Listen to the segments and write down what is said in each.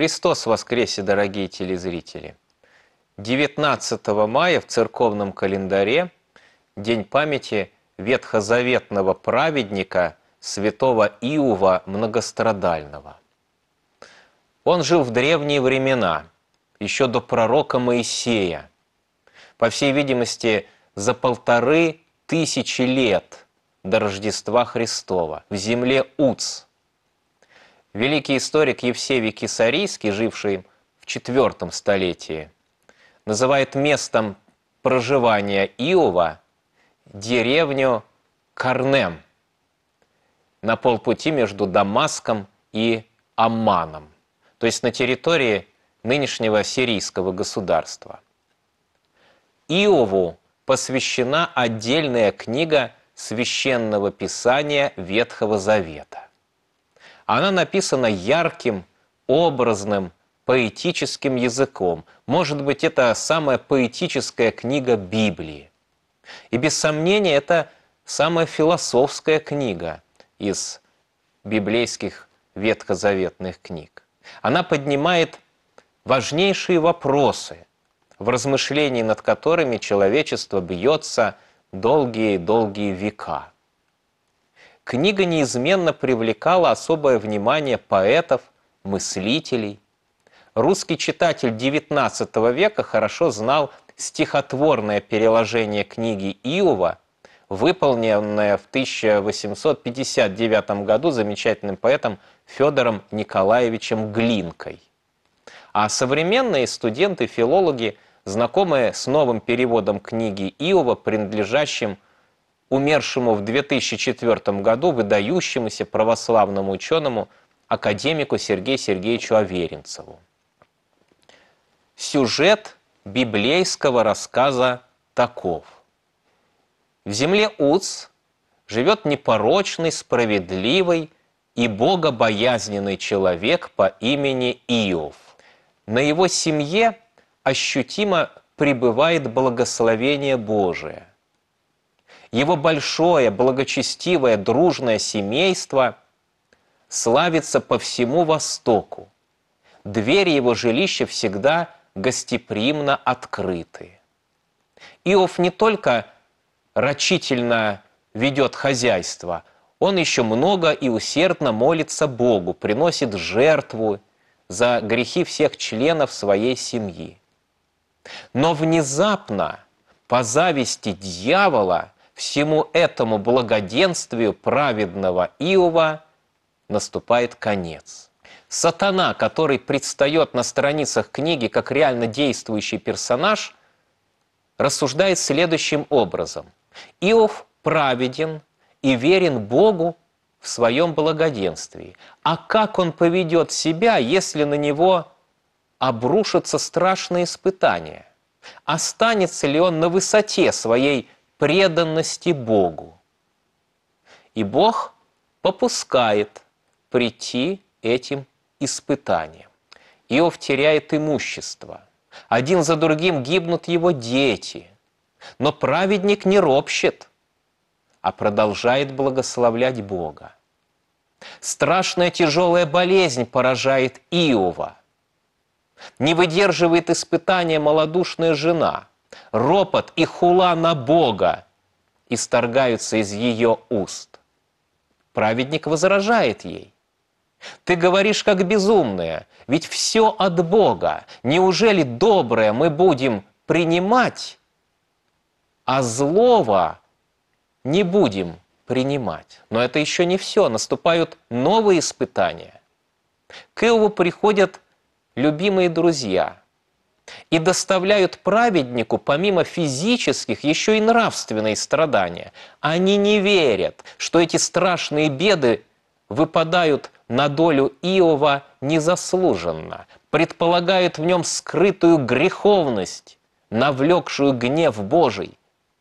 Христос воскресе, дорогие телезрители! 19 мая в церковном календаре день памяти ветхозаветного праведника святого Иова Многострадального. Он жил в древние времена, еще до пророка Моисея, по всей видимости, за 1500 лет до Рождества Христова, в земле Уц. Великий историк Евсевий Кесарийский, живший в IV столетии, называет местом проживания Иова деревню Карнем на полпути между Дамаском и Амманом, то есть на территории нынешнего сирийского государства. Иову посвящена отдельная книга Священного Писания Ветхого Завета. Она написана ярким, образным, поэтическим языком. Может быть, это самая поэтическая книга Библии. И без сомнения, это самая философская книга из библейских ветхозаветных книг. Она поднимает важнейшие вопросы, в размышлении над которыми человечество бьется долгие-долгие века. Книга неизменно привлекала особое внимание поэтов, мыслителей. Русский читатель XIX века хорошо знал стихотворное переложение книги Иова, выполненное в 1859 году замечательным поэтом Федором Николаевичем Глинкой. А современные студенты-филологи, знакомые с новым переводом книги Иова, принадлежащим умершему в 2004 году выдающемуся православному ученому академику Сергею Сергеевичу Аверинцеву. Сюжет библейского рассказа таков. В земле Уц живет непорочный, справедливый и богобоязненный человек по имени Иов. На его семье ощутимо пребывает благословение Божие. Его большое, благочестивое, дружное семейство славится по всему Востоку. Двери его жилища всегда гостеприимно открыты. Иов не только рачительно ведет хозяйство, он еще много и усердно молится Богу, приносит жертву за грехи всех членов своей семьи. Но внезапно, по зависти дьявола, всему этому благоденствию праведного Иова наступает конец. Сатана, который предстает на страницах книги как реально действующий персонаж, рассуждает следующим образом. Иов праведен и верен Богу в своем благоденствии. А как он поведет себя, если на него обрушатся страшные испытания? Останется ли он на высоте своей преданности Богу? И Бог попускает прийти этим испытаниям. Иов теряет имущество. Один за другим гибнут его дети. Но праведник не ропщет, а продолжает благословлять Бога. Страшная тяжелая болезнь поражает Иова. Не выдерживает испытания малодушная жена. Ропот и хула на Бога исторгаются из ее уст. Праведник возражает ей. Ты говоришь как безумная, ведь все от Бога. Неужели доброе мы будем принимать, а злого не будем принимать? Но это еще не все. Наступают новые испытания. К Иову приходят любимые друзья и доставляют праведнику помимо физических еще и нравственные страдания. Они не верят, что эти страшные беды выпадают на долю Иова незаслуженно, предполагают в нем скрытую греховность, навлекшую гнев Божий.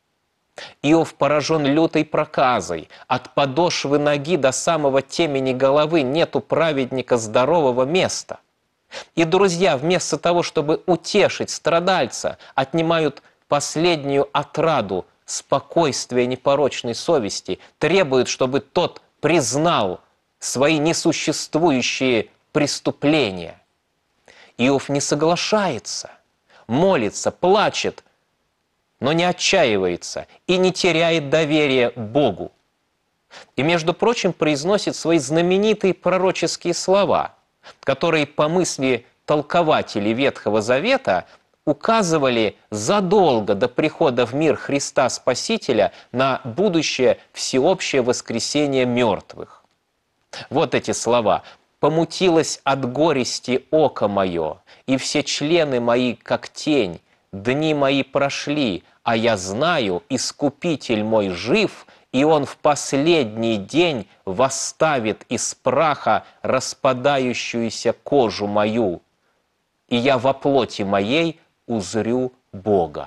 Иов поражен лютой проказой. От подошвы ноги до самого темени головы нет у праведника здорового места. И друзья, вместо того, чтобы утешить страдальца, отнимают последнюю отраду спокойствия непорочной совести, требуют, чтобы тот признал свои несуществующие преступления. Иов не соглашается, молится, плачет, но не отчаивается и не теряет доверия Богу. И, между прочим, произносит свои знаменитые пророческие слова, которые, по мысли толкователей Ветхого Завета, указывали задолго до прихода в мир Христа Спасителя на будущее всеобщее воскресение мертвых. Вот эти слова. «Помутилось от горести око мое, и все члены мои, как тень, дни мои прошли, а я знаю, Искупитель мой жив, и он в последний день восставит из праха распадающуюся кожу мою, и я во плоти моей узрю Бога».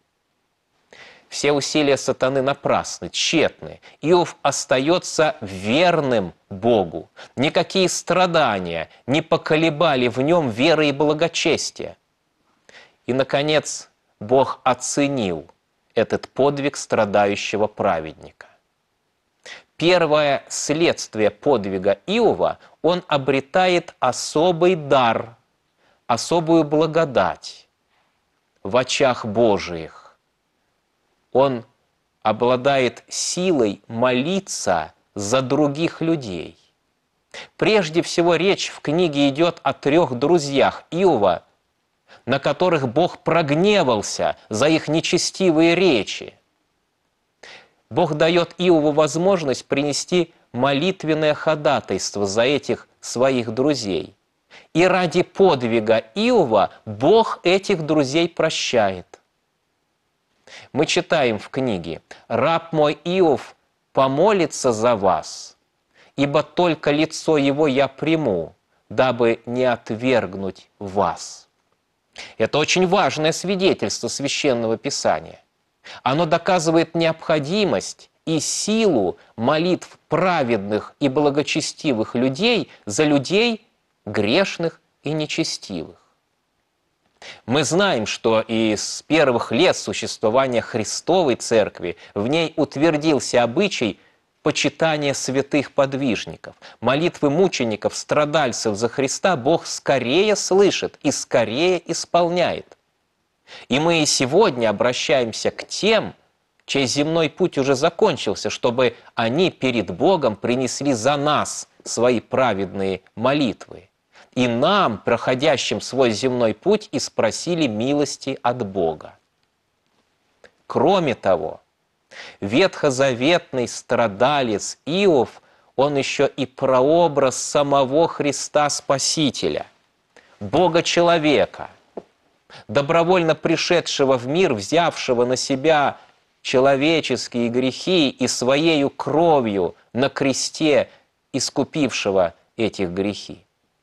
Все усилия сатаны напрасны, тщетны. Иов остается верным Богу. Никакие страдания не поколебали в нем веры и благочестия. И, наконец, Бог оценил этот подвиг страдающего праведника. Первое следствие подвига Иова – он обретает особый дар, особую благодать в очах Божиих. Он обладает силой молиться за других людей. Прежде всего, речь в книге идет о 3 друзьях Иова, на которых Бог прогневался за их нечестивые речи. Бог дает Иову возможность принести молитвенное ходатайство за этих своих друзей. И ради подвига Иова Бог этих друзей прощает. Мы читаем в книге: «Раб мой Иов помолится за вас, ибо только лицо его я приму, дабы не отвергнуть вас». Это очень важное свидетельство Священного Писания. Оно доказывает необходимость и силу молитв праведных и благочестивых людей за людей грешных и нечестивых. Мы знаем, что и с первых лет существования Христовой Церкви в ней утвердился обычай почитания святых подвижников. Молитвы мучеников, страдальцев за Христа Бог скорее слышит и скорее исполняет. И мы и сегодня обращаемся к тем, чей земной путь уже закончился, чтобы они перед Богом принесли за нас свои праведные молитвы. И нам, проходящим свой земной путь, и спросили милости от Бога. Кроме того, ветхозаветный страдалец Иов, он еще и прообраз самого Христа Спасителя, Бога-человека, добровольно пришедшего в мир, взявшего на себя человеческие грехи и своею кровью на кресте искупившего этих грехи.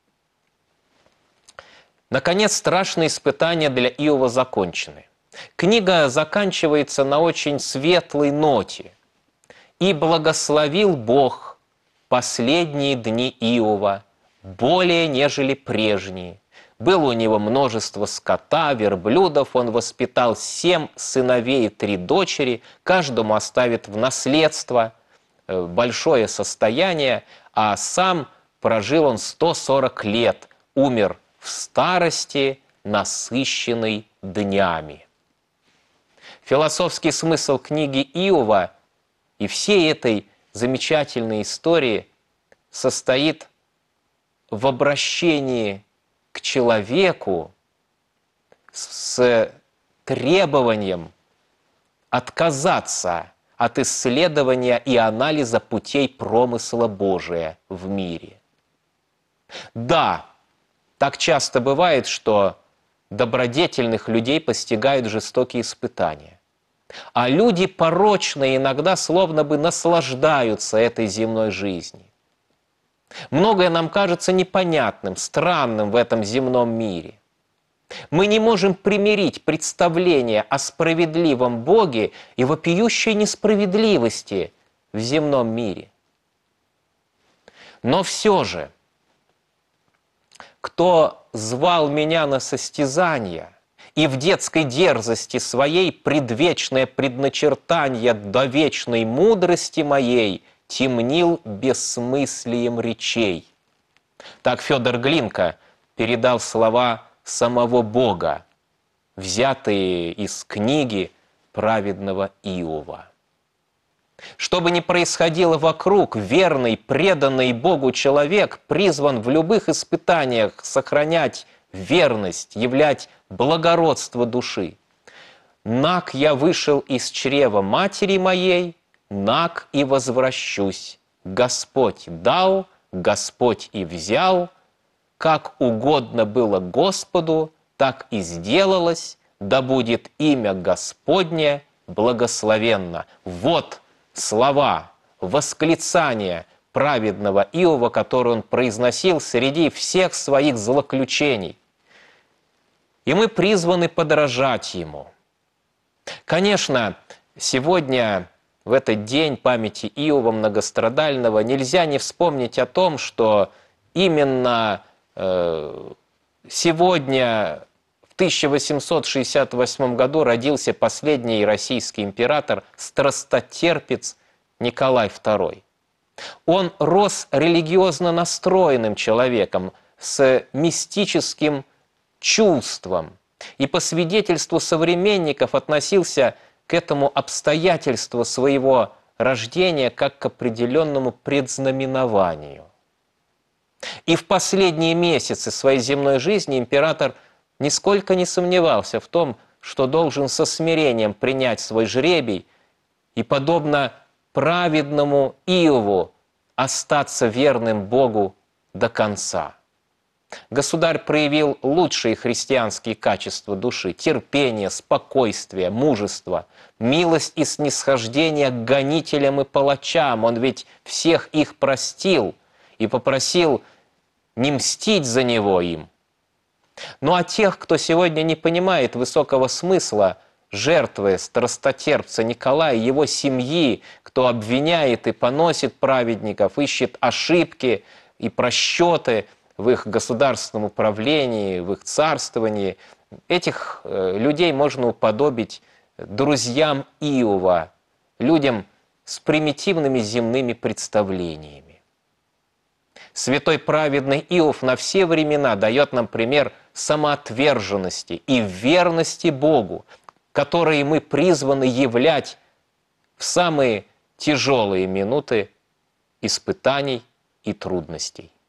Наконец, страшные испытания для Иова закончены. Книга заканчивается на очень светлой ноте. «И благословил Бог последние дни Иова, более нежели прежние. Было у него множество скота, верблюдов, он воспитал 7 сыновей и 3 дочери, каждому оставит в наследство большое состояние, а сам прожил он 140 лет, умер в старости, насыщенной днями». Философский смысл книги Иова и всей этой замечательной истории состоит в обращении к человеку с требованием отказаться от исследования и анализа путей промысла Божия в мире. Да, так часто бывает, что добродетельных людей постигают жестокие испытания. А люди порочные иногда словно бы наслаждаются этой земной жизнью. Многое нам кажется непонятным, странным в этом земном мире. Мы не можем примирить представление о справедливом Боге и вопиющей несправедливости в земном мире. Но все же, кто звал меня на состязания и в детской дерзости своей предвечное предначертание до вечной мудрости моей темнил бессмыслием речей. Так Федор Глинка передал слова самого Бога, взятые из книги праведного Иова. Что бы ни происходило вокруг, верный, преданный Богу человек призван в любых испытаниях сохранять верность, являть благородство души. «Наг я вышел из чрева матери моей, наг и возвращусь. Господь дал, Господь и взял, как угодно было Господу, так и сделалось, да будет имя Господне благословенно». Вот слова, восклицания праведного Иова, которые он произносил среди всех своих злоключений. И мы призваны подражать ему. Конечно, сегодня, в этот день памяти Иова многострадального, нельзя не вспомнить о том, что именно сегодня, в 1868 году, родился последний российский император, страстотерпец Николай II. Он рос религиозно настроенным человеком, с мистическим чувством, и по свидетельству современников относился к этому обстоятельству своего рождения как к определенному предзнаменованию. И в последние месяцы своей земной жизни император нисколько не сомневался в том, что должен со смирением принять свой жребий и, подобно праведному Иову, остаться верным Богу до конца. Государь проявил лучшие христианские качества души: терпение, спокойствие, мужество, милость и снисхождение к гонителям и палачам. Он ведь всех их простил и попросил не мстить за него им. Ну а тех, кто сегодня не понимает высокого смысла жертвы страстотерпца Николая, его семьи, кто обвиняет и поносит праведников, ищет ошибки и просчеты в их государственном управлении, в их царствовании, этих людей можно уподобить друзьям Иова, людям с примитивными земными представлениями. Святой праведный Иов на все времена дает нам пример самоотверженности и верности Богу, которые мы призваны являть в самые тяжелые минуты испытаний и трудностей.